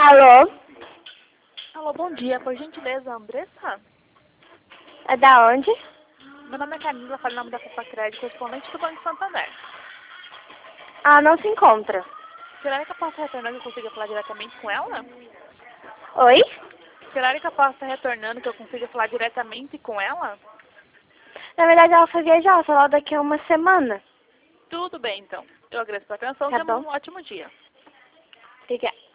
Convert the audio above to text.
Alô? Alô, bom dia. Por gentileza, Andressa? É da onde? Meu nome é Camila, falo em nome da Copa Crédito, correspondente do Banco Santander. Ah, não se encontra. Será que eu posso retornar que eu consiga falar diretamente com ela? Oi? Será que eu posso estar retornando que eu consiga falar diretamente com ela? Na verdade, ela foi viajar só daqui a uma semana. Tudo bem, então. Eu agradeço a atenção. Tá Tenha bom? um ótimo dia. Obrigada.